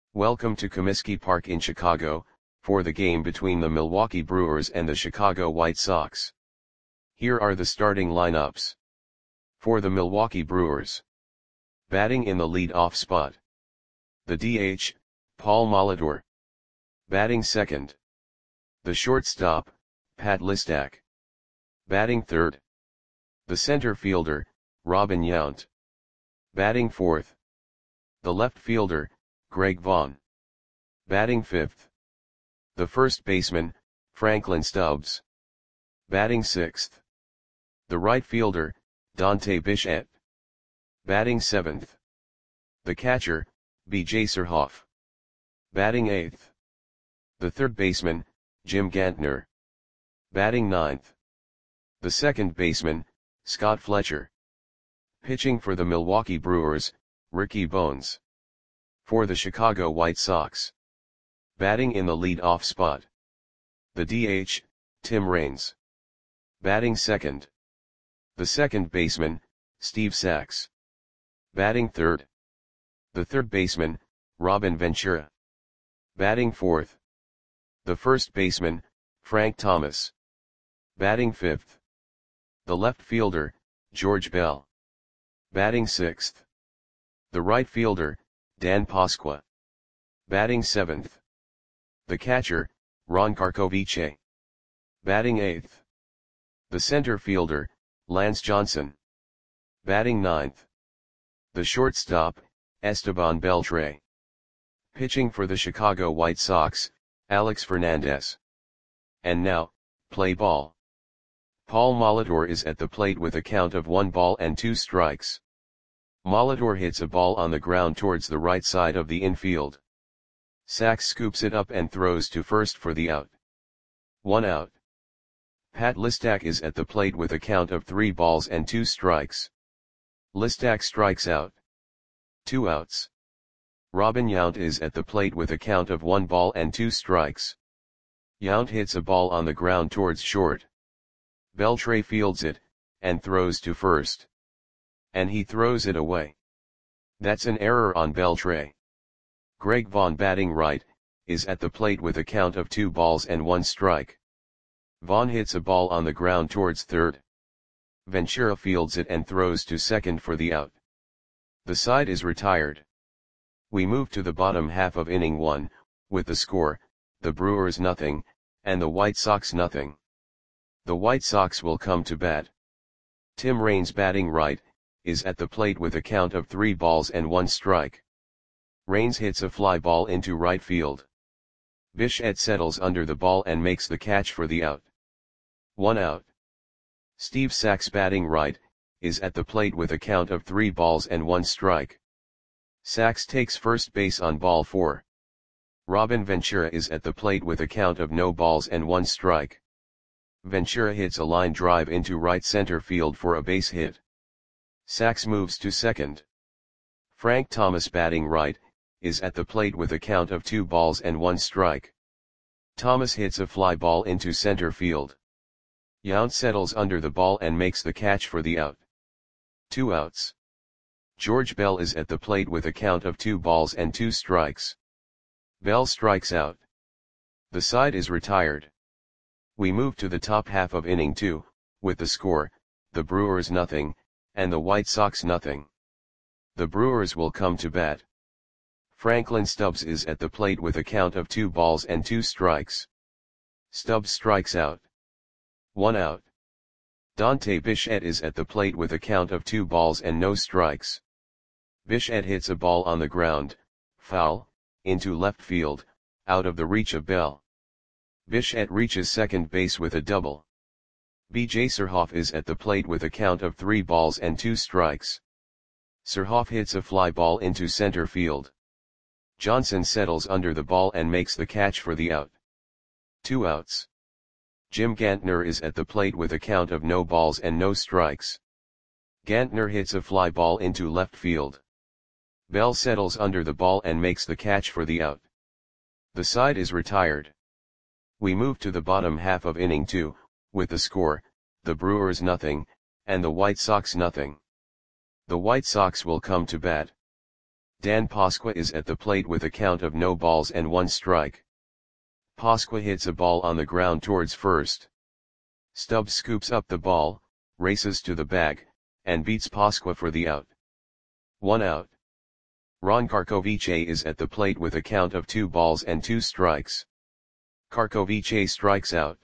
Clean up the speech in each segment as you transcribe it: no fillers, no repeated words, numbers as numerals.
Welcome to Comiskey Park in Chicago, for the game between the Milwaukee Brewers and the Chicago White Sox. Here are the starting lineups. For the Milwaukee Brewers. Batting in the lead-off spot. The DH, Paul Molitor. Batting second. The shortstop, Pat Listak. Batting third. The center fielder, Robin Yount. Batting fourth. The left fielder, Greg Vaughn. Batting fifth. The first baseman, Franklin Stubbs. Batting sixth. The right fielder, Dante Bichette. Batting seventh. The catcher, B.J. Surhoff. Batting eighth. The third baseman, Jim Gantner. Batting ninth. The second baseman, Scott Fletcher. Pitching for the Milwaukee Brewers, Ricky Bones. For the Chicago White Sox. Batting in the lead-off spot. The DH, Tim Raines. Batting second. The second baseman, Steve Sax. Batting third. The third baseman, Robin Ventura. Batting fourth. The first baseman, Frank Thomas. Batting fifth. The left fielder, George Bell. Batting sixth. The right fielder, Dan Pasqua. Batting seventh. The catcher, Ron Karkovice. Batting eighth. The center fielder, Lance Johnson. Batting ninth. The shortstop, Esteban Beltre. Pitching for the Chicago White Sox, Alex Fernandez. And now, play ball. Paul Molitor is at the plate with a count of 1 ball and 2 strikes. Molitor hits a ball on the ground towards the right side of the infield. Sax scoops it up and throws to first for the out. 1 out. Pat Listak is at the plate with a count of 3 balls and 2 strikes. Listak strikes out. 2 outs. Robin Yount is at the plate with a count of 1 ball and 2 strikes. Yount hits a ball on the ground towards short. Beltre fields it, and throws to first. And he throws it away. That's an error on Beltre. Greg Vaughn, batting right, is at the plate with a count of 2 balls and 1 strike. Vaughn hits a ball on the ground towards third. Ventura fields it and throws to second for the out. The side is retired. We move to the bottom half of inning 1, with the score, the Brewers nothing, and the White Sox nothing. The White Sox will come to bat. Tim Raines, batting right, is at the plate with a count of 3 balls and 1 strike. Raines hits a fly ball into right field. Bichette settles under the ball and makes the catch for the out. 1 out. Steve Sax, batting right, is at the plate with a count of 3 balls and 1 strike. Sax takes first base on ball 4. Robin Ventura is at the plate with a count of no balls and 1 strike. Ventura hits a line drive into right center field for a base hit. Sax moves to second. Frank Thomas, batting right, is at the plate with a count of 2 balls and 1 strike. Thomas hits a fly ball into center field. Yount settles under the ball and makes the catch for the out. 2 outs. George Bell is at the plate with a count of 2 balls and 2 strikes. Bell strikes out. The side is retired. We move to the top half of inning 2, with the score, the Brewers nothing, and the White Sox nothing. The Brewers will come to bat. Franklin Stubbs is at the plate with a count of 2 balls and 2 strikes. Stubbs strikes out. 1 out. Dante Bichette is at the plate with a count of 2 balls and no strikes. Bichette hits a ball on the ground, foul, into left field, out of the reach of Bell. Bichette reaches second base with a double. B.J. Surhoff is at the plate with a count of 3 balls and 2 strikes. Surhoff hits a fly ball into center field. Johnson settles under the ball and makes the catch for the out. 2 outs. Jim Gantner is at the plate with a count of no balls and no strikes. Gantner hits a fly ball into left field. Bell settles under the ball and makes the catch for the out. The side is retired. We move to the bottom half of inning 2, with the score, the Brewers nothing, and the White Sox nothing. The White Sox will come to bat. Dan Pasqua is at the plate with a count of no balls and 1 strike. Pasqua hits a ball on the ground towards first. Stubbs scoops up the ball, races to the bag, and beats Pasqua for the out. 1 out. Ron Karkovice is at the plate with a count of 2 balls and 2 strikes. Karkovice strikes out.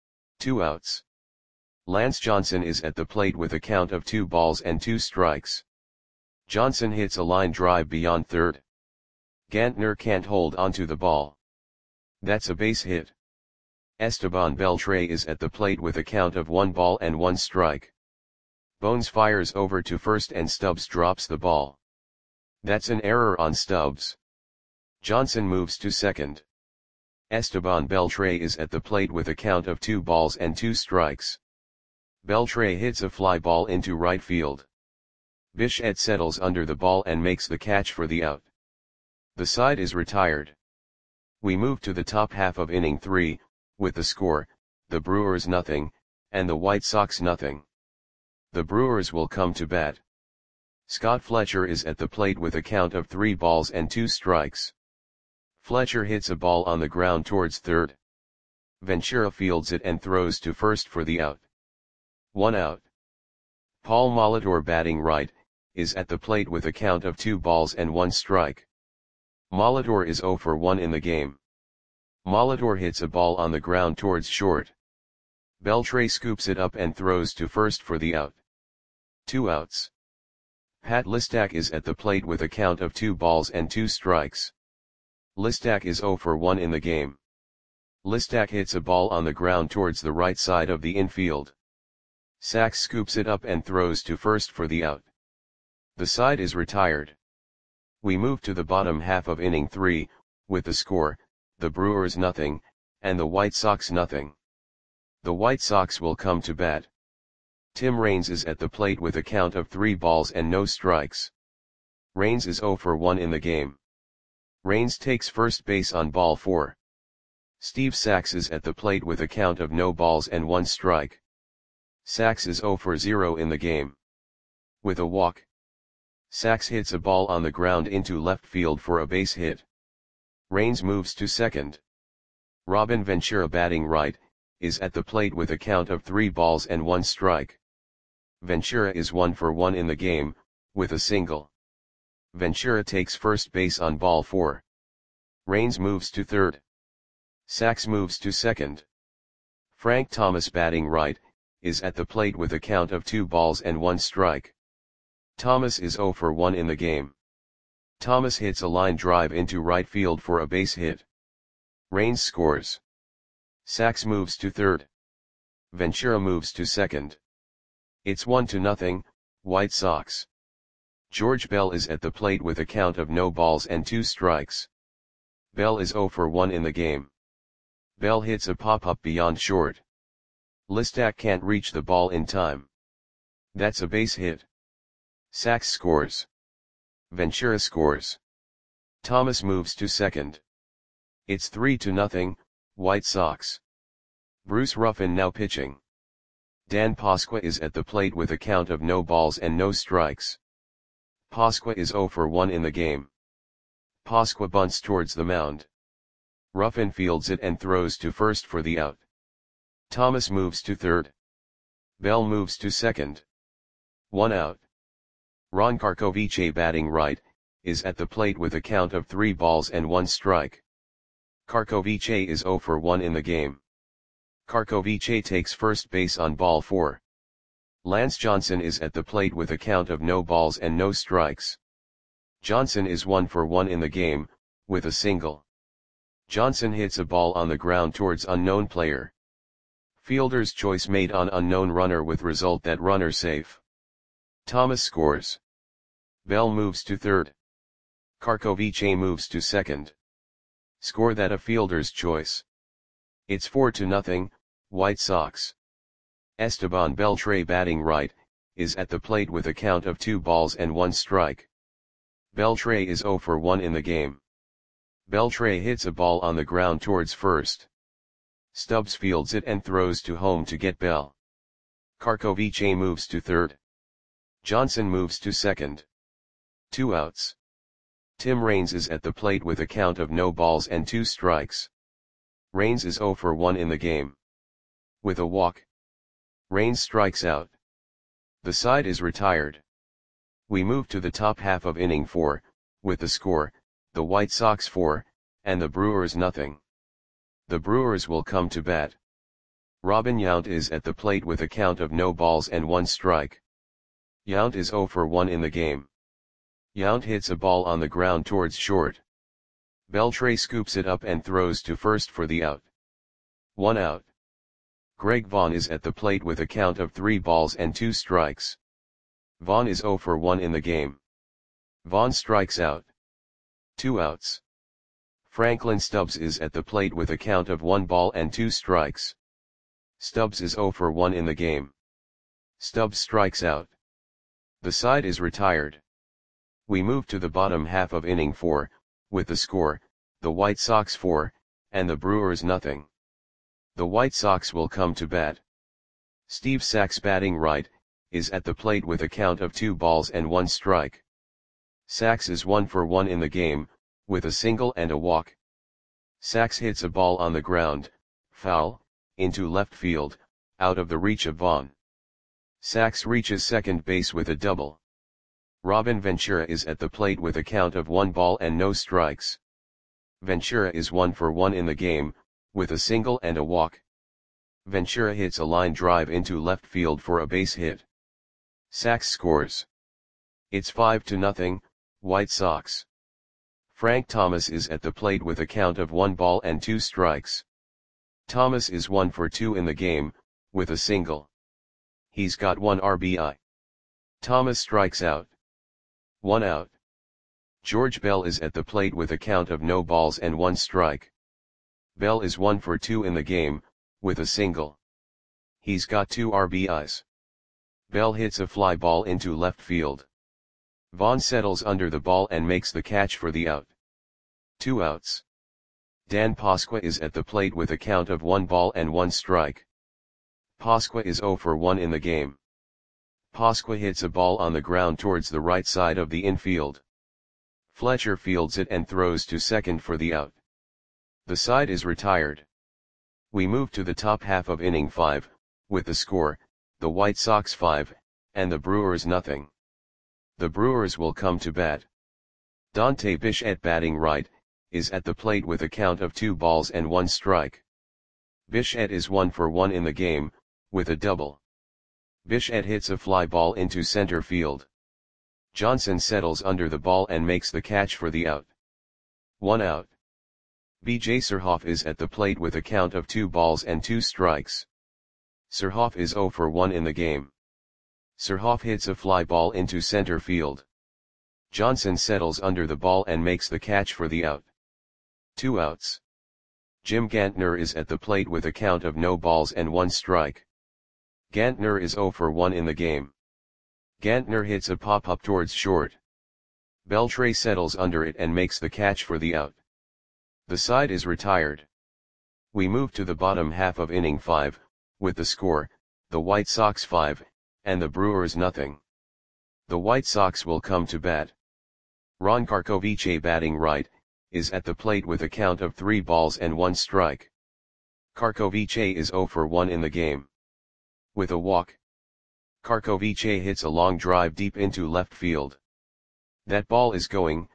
2 outs. Lance Johnson is at the plate with a count of 2 balls and 2 strikes. Johnson hits a line drive beyond third. Gantner can't hold onto the ball. That's a base hit. Esteban Beltre is at the plate with a count of 1 ball and 1 strike. Bones fires over to first and Stubbs drops the ball. That's an error on Stubbs. Johnson moves to second. Esteban Beltre is at the plate with a count of 2 balls and 2 strikes. Beltre hits a fly ball into right field. Bichette settles under the ball and makes the catch for the out. The side is retired. We move to the top half of inning 3, with the score, the Brewers 0, and the White Sox 0. The Brewers will come to bat. Scott Fletcher is at the plate with a count of 3 balls and 2 strikes. Fletcher hits a ball on the ground towards third. Ventura fields it and throws to first for the out. 1 out. Paul Molitor, batting right, is at the plate with a count of 2 balls and 1 strike. Molitor is 0 for 1 in the game. Molitor hits a ball on the ground towards short. Beltre scoops it up and throws to first for the out. 2 outs. Pat Listak is at the plate with a count of 2 balls and 2 strikes. Listak is 0 for 1 in the game. Listak hits a ball on the ground towards the right side of the infield. Sachs scoops it up and throws to first for the out. The side is retired. We move to the bottom half of inning 3, with the score, the Brewers 0, and the White Sox 0. The White Sox will come to bat. Tim Raines is at the plate with a count of 3 balls and no strikes. Raines is 0 for 1 in the game. Raines takes first base on ball 4. Steve Sachs is at the plate with a count of no balls and 1 strike. Sachs is 0 for 0 in the game. With a walk, Sachs hits a ball on the ground into left field for a base hit. Raines moves to second. Robin Ventura, batting right, is at the plate with a count of 3 balls and 1 strike. Ventura is 1 for 1 in the game, with a single. Ventura takes first base on ball 4. Raines moves to third. Sachs moves to second. Frank Thomas, batting right, is at the plate with a count of 2 balls and 1 strike. Thomas is 0 for 1 in the game. Thomas hits a line drive into right field for a base hit. Raines scores. Sachs moves to third. Ventura moves to second. It's 1-0, White Sox. George Bell is at the plate with a count of no balls and 2 strikes. Bell is 0 for 1 in the game. Bell hits a pop-up beyond short. Listak can't reach the ball in time. That's a base hit. Sachs scores. Ventura scores. Thomas moves to second. It's 3-0, White Sox. Bruce Ruffin now pitching. Dan Pasqua is at the plate with a count of no balls and no strikes. Pasqua is 0 for 1 in the game. Pasqua bunts towards the mound. Ruffin fields it and throws to first for the out. Thomas moves to third. Bell moves to second. 1 out. Ron Karkovice, batting right, is at the plate with a count of 3 balls and 1 strike. Karkovice is 0 for 1 in the game. Karkovice takes first base on ball 4. Lance Johnson is at the plate with a count of no balls and no strikes. Johnson is 1 for 1 in the game, with a single. Johnson hits a ball on the ground towards unknown player. Fielder's choice made on unknown runner with result that runner safe. Thomas scores. Bell moves to third. Karkovice moves to second. Score that a fielder's choice. It's 4-0, White Sox. Esteban Beltre, batting right, is at the plate with a count of 2 balls and 1 strike. Beltre is 0 for 1 in the game. Beltre hits a ball on the ground towards first. Stubbs fields it and throws to home to get Bell. Karkovice moves to third. Johnson moves to second. 2 outs. Tim Raines is at the plate with a count of no balls and 2 strikes. Raines is 0 for 1 in the game. With a walk, Raines strikes out. The side is retired. We move to the top half of inning 4, with the score, the White Sox 4, and the Brewers nothing. The Brewers will come to bat. Robin Yount is at the plate with a count of no balls and 1 strike. Yount is 0 for 1 in the game. Yount hits a ball on the ground towards short. Beltre scoops it up and throws to first for the out. 1 out. Greg Vaughn is at the plate with a count of 3 balls and 2 strikes. Vaughn is 0 for 1 in the game. Vaughn strikes out. 2 outs. Franklin Stubbs is at the plate with a count of 1 ball and 2 strikes. Stubbs is 0 for 1 in the game. Stubbs strikes out. The side is retired. We move to the bottom half of inning 4, with the score, the White Sox 4, and the Brewers nothing. The White Sox will come to bat. Steve Sax, batting right, is at the plate with a count of 2 balls and 1 strike. Sax is 1 for 1 in the game, with a single and a walk. Sax hits a ball on the ground, foul, into left field, out of the reach of Vaughn. Sax reaches second base with a double. Robin Ventura is at the plate with a count of 1 ball and no strikes. Ventura is 1 for 1 in the game, with a single and a walk. Ventura hits a line drive into left field for a base hit. Sax scores. It's 5-0, White Sox. Frank Thomas is at the plate with a count of 1 ball and 2 strikes. Thomas is 1 for 2 in the game, with a single. He's got 1 RBI. Thomas strikes out. 1 out. George Bell is at the plate with a count of no balls and 1 strike. Bell is 1 for 2 in the game, with a single. He's got 2 RBIs. Bell hits a fly ball into left field. Vaughn settles under the ball and makes the catch for the out. 2 outs. Dan Pasqua is at the plate with a count of 1 ball and 1 strike. Pasqua is 0 for 1 in the game. Pasqua hits a ball on the ground towards the right side of the infield. Fletcher fields it and throws to second for the out. The side is retired. We move to the top half of inning 5, with the score, the White Sox 5, and the Brewers nothing. The Brewers will come to bat. Dante Bichette, batting right, is at the plate with a count of 2 balls and 1 strike. Bichette is 1 for 1 in the game, with a double. Bichette hits a fly ball into center field. Johnson settles under the ball and makes the catch for the out. 1 out. B.J. Surhoff is at the plate with a count of 2 balls and 2 strikes. Surhoff is 0 for 1 in the game. Surhoff hits a fly ball into center field. Johnson settles under the ball and makes the catch for the out. 2 outs. Jim Gantner is at the plate with a count of no balls and 1 strike. Gantner is 0 for 1 in the game. Gantner hits a pop-up towards short. Beltre settles under it and makes the catch for the out. The side is retired. We move to the bottom half of inning 5, with the score, the White Sox 5, and the Brewers nothing. The White Sox will come to bat. Ron Karkovice, batting right, is at the plate with a count of 3 balls and 1 strike. Karkovice is 0 for 1 in the game. With a walk, Karkovice hits a long drive deep into left field. That ball is gone.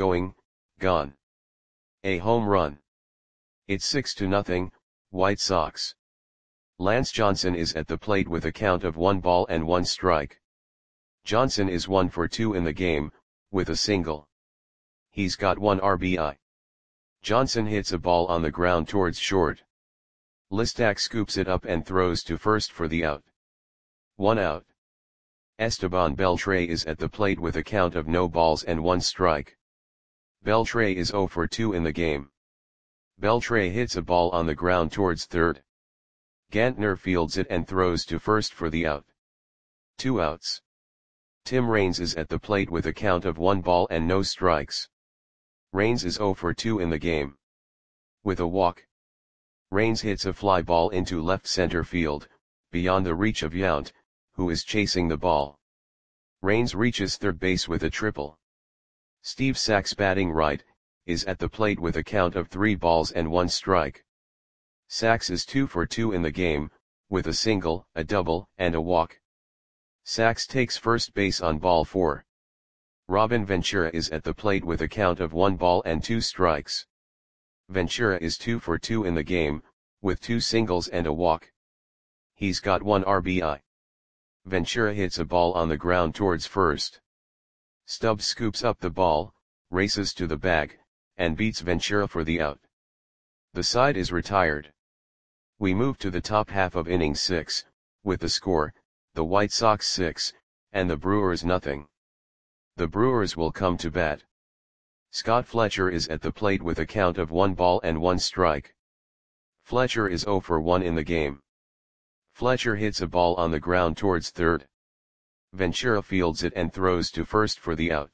A home run. It's 6-0, White Sox. Lance Johnson is at the plate with a count of 1 ball and 1 strike. Johnson is 1 for 2 in the game, with a single. He's got 1 RBI. Johnson hits a ball on the ground towards short. Listak scoops it up and throws to first for the out. 1 out. Esteban Beltre is at the plate with a count of no balls and 1 strike. Beltre is 0 for 2 in the game. Beltre hits a ball on the ground towards third. Gantner fields it and throws to first for the out. 2 outs. Tim Raines is at the plate with a count of 1 ball and no strikes. Raines is 0 for 2 in the game. With a walk, Raines hits a fly ball into left center field, beyond the reach of Yount, who is chasing the ball. Raines reaches third base with a triple. Steve Sax batting right, is at the plate with a count of 3 balls and 1 strike. Sax is 2 for 2 in the game, with a single, a double, and a walk. Sax takes first base on ball 4. Robin Ventura is at the plate with a count of 1 ball and 2 strikes. Ventura is 2 for 2 in the game, with 2 singles and a walk. He's got 1 RBI. Ventura hits a ball on the ground towards first. Stubbs scoops up the ball, races to the bag, and beats Ventura for the out. The side is retired. We move to the top half of inning 6, with the score, the White Sox 6, and the Brewers nothing. The Brewers will come to bat. Scott Fletcher is at the plate with a count of 1 ball and 1 strike. Fletcher is 0 for 1 in the game. Fletcher hits a ball on the ground towards third. Ventura fields it and throws to first for the out.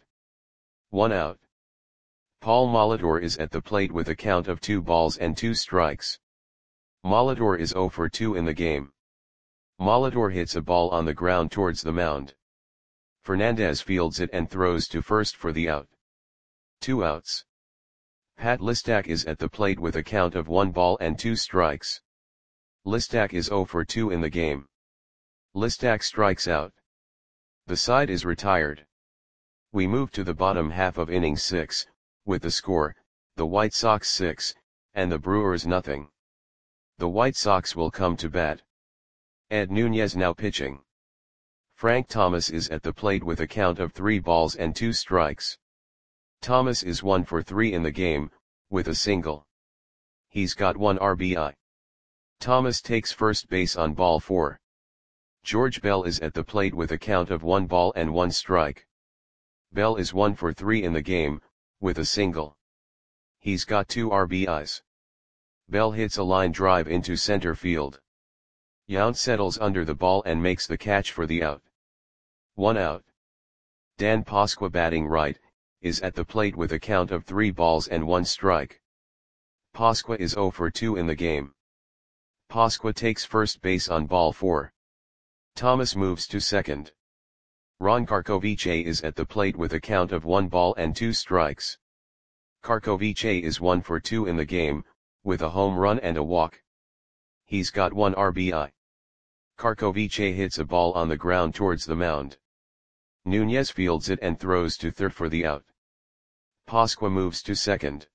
1 out. Paul Molitor is at the plate with a count of 2 balls and 2 strikes. Molitor is 0 for 2 in the game. Molitor hits a ball on the ground towards the mound. Fernandez fields it and throws to first for the out. 2 outs. Pat Listak is at the plate with a count of 1 ball and 2 strikes. Listak is 0 for 2 in the game. Listak strikes out. The side is retired. We move to the bottom half of inning 6, with the score, the White Sox 6, and the Brewers nothing. The White Sox will come to bat. Ed Nunez now pitching. Frank Thomas is at the plate with a count of 3 balls and 2 strikes. Thomas is 1 for 3 in the game, with a single. He's got 1 RBI. Thomas takes first base on ball 4. George Bell is at the plate with a count of 1 ball and 1 strike. Bell is 1 for 3 in the game, with a single. He's got 2 RBIs. Bell hits a line drive into center field. Yount settles under the ball and makes the catch for the out. 1 out. Dan Pasqua batting right, is at the plate with a count of 3 balls and 1 strike. Pasqua is 0 for 2 in the game. Pasqua takes first base on ball 4. Thomas moves to second. Ron Karkovice is at the plate with a count of 1 ball and 2 strikes. Karkovice is 1 for 2 in the game, with a home run and a walk. He's got 1 RBI. Karkovice hits a ball on the ground towards the mound. Nunez fields it and throws to third for the out. Pasqua moves to second.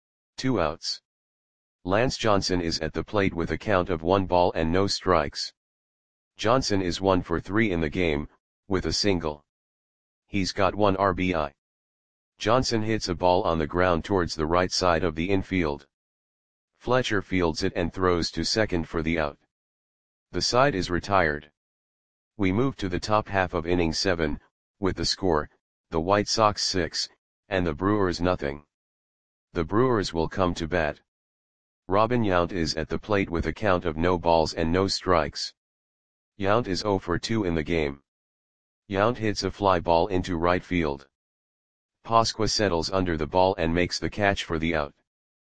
2 outs. Lance Johnson is at the plate with a count of 1 ball and no strikes. Johnson is 1 for 3 in the game, with a single. He's got 1 RBI. Johnson hits a ball on the ground towards the right side of the infield. Fletcher fields it and throws to second for the out. The side is retired. We move to the top half of inning 7, with the score, the White Sox 6, and the Brewers nothing. The Brewers will come to bat. Robin Yount is at the plate with a count of no balls and no strikes. Yount is 0 for 2 in the game. Yount hits a fly ball into right field. Pasqua settles under the ball and makes the catch for the out.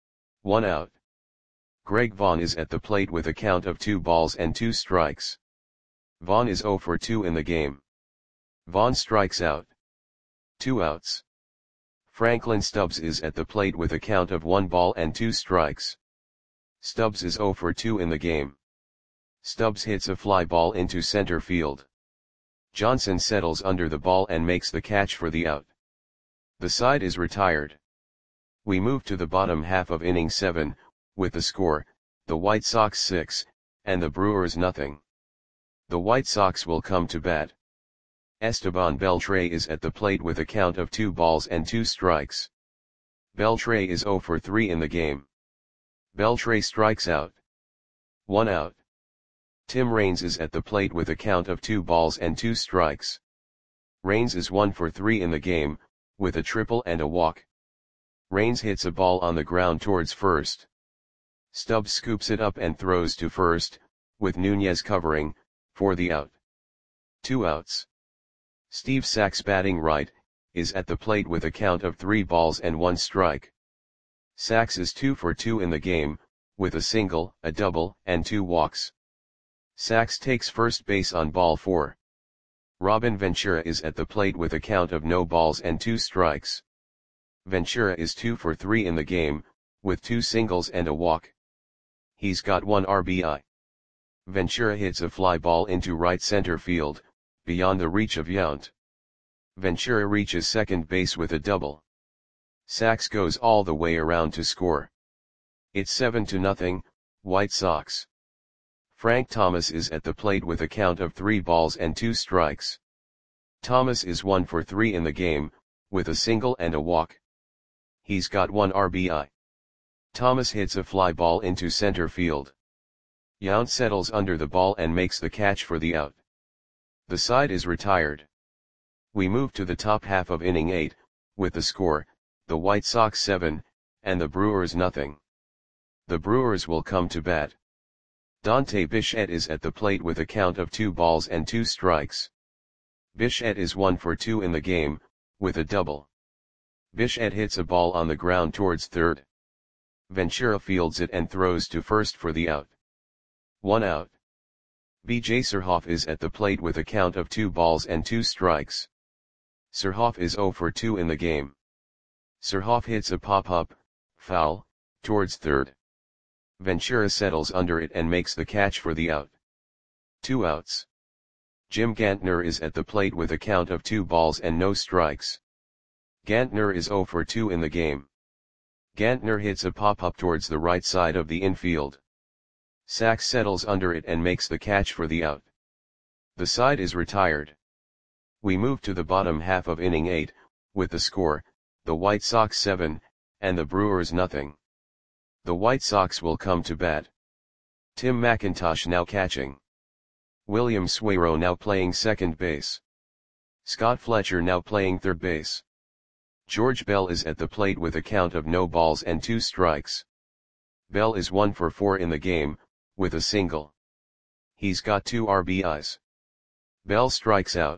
1 out. Greg Vaughn is at the plate with a count of 2 balls and 2 strikes. Vaughn is 0 for 2 in the game. Vaughn strikes out. 2 outs. Franklin Stubbs is at the plate with a count of 1 ball and 2 strikes. Stubbs is 0 for 2 in the game. Stubbs hits a fly ball into center field. Johnson settles under the ball and makes the catch for the out. The side is retired. We move to the bottom half of inning 7, with the score, the White Sox 6, and the Brewers nothing. The White Sox will come to bat. Esteban Beltre is at the plate with a count of 2 balls and 2 strikes. Beltre is 0 for 3 in the game. Beltre strikes out. 1 out. Tim Raines is at the plate with a count of 2 balls and 2 strikes. Raines is 1 for 3 in the game, with a triple and a walk. Raines hits a ball on the ground towards first. Stubbs scoops it up and throws to first, with Nunez covering, for the out. 2 outs. Steve Sax batting right, is at the plate with a count of 3 balls and 1 strike. Sax is 2 for 2 in the game, with a single, a double, and 2 walks. Sax takes first base on ball 4. Robin Ventura is at the plate with a count of no balls and 2 strikes. Ventura is 2 for 3 in the game, with 2 singles and a walk. He's got 1 RBI. Ventura hits a fly ball into right center field, beyond the reach of Yount. Ventura reaches second base with a double. Sachs goes all the way around to score. It's 7-0, White Sox. Frank Thomas is at the plate with a count of 3 balls and 2 strikes. Thomas is 1 for 3 in the game, with a single and a walk. He's got 1 RBI. Thomas hits a fly ball into center field. Yount settles under the ball and makes the catch for the out. The side is retired. We move to the top half of inning 8, with the score, the White Sox 7, and the Brewers 0. The Brewers will come to bat. Dante Bichette is at the plate with a count of 2 balls and 2 strikes. Bichette is 1 for 2 in the game, with a double. Bichette hits a ball on the ground towards third. Ventura fields it and throws to first for the out. 1 out. B.J. Surhoff is at the plate with a count of 2 balls and 2 strikes. Surhoff is 0 for 2 in the game. Surhoff hits a pop-up, foul, towards third. Ventura settles under it and makes the catch for the out. 2 outs. Jim Gantner is at the plate with a count of 2 balls and no strikes. Gantner is 0 for 2 in the game. Gantner hits a pop-up towards the right side of the infield. Sachs settles under it and makes the catch for the out. The side is retired. We move to the bottom half of inning 8, with the score, the White Sox 7, and the Brewers 0. The White Sox will come to bat. Tim McIntosh now catching. William Suero now playing second base. Scott Fletcher now playing third base. George Bell is at the plate with a count of no balls and 2 strikes. Bell is 1 for 4 in the game, with a single. He's got 2 RBIs. Bell strikes out.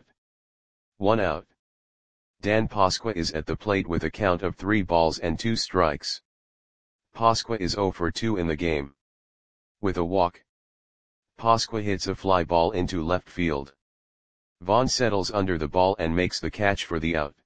1 out. Dan Pasqua is at the plate with a count of 3 balls and 2 strikes. Pasqua is 0 for 2 in the game. With a walk. Pasqua hits a fly ball into left field. Vaughn settles under the ball and makes the catch for the out.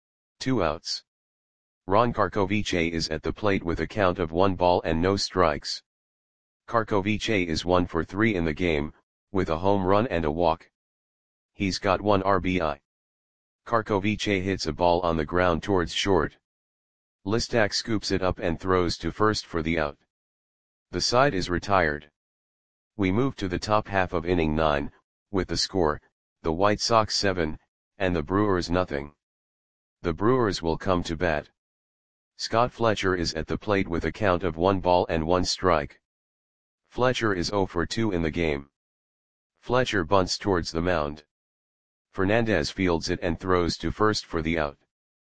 2 outs. Ron Karkovice is at the plate with a count of 1 ball and no strikes. Karkovice is 1 for 3 in the game, with a home run and a walk. He's got 1 RBI. Karkovice hits a ball on the ground towards short. Listak scoops it up and throws to first for the out. The side is retired. We move to the top half of inning 9, with the score, the White Sox 7, and the Brewers 0. The Brewers will come to bat. Scott Fletcher is at the plate with a count of 1 ball and 1 strike. Fletcher is 0 for 2 in the game. Fletcher bunts towards the mound. Fernandez fields it and throws to first for the out.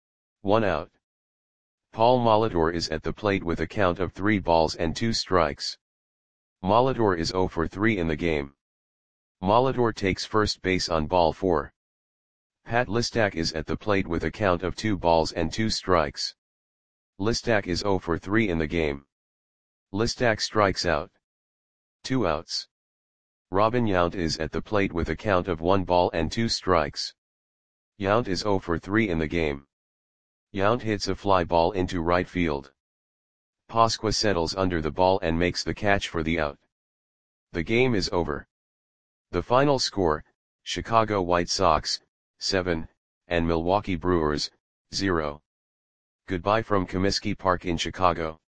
1 out. Paul Molitor is at the plate with a count of 3 balls and 2 strikes. Molitor is 0 for 3 in the game. Molitor takes first base on ball 4. Pat Listak is at the plate with a count of 2 balls and 2 strikes. Listak is 0 for 3 in the game. Listak strikes out. 2 outs. Robin Yount is at the plate with a count of 1 ball and 2 strikes. Yount is 0 for 3 in the game. Yount hits a fly ball into right field. Pasqua settles under the ball and makes the catch for the out. The game is over. The final score, Chicago White Sox, 7, and Milwaukee Brewers, 0. Goodbye from Comiskey Park in Chicago.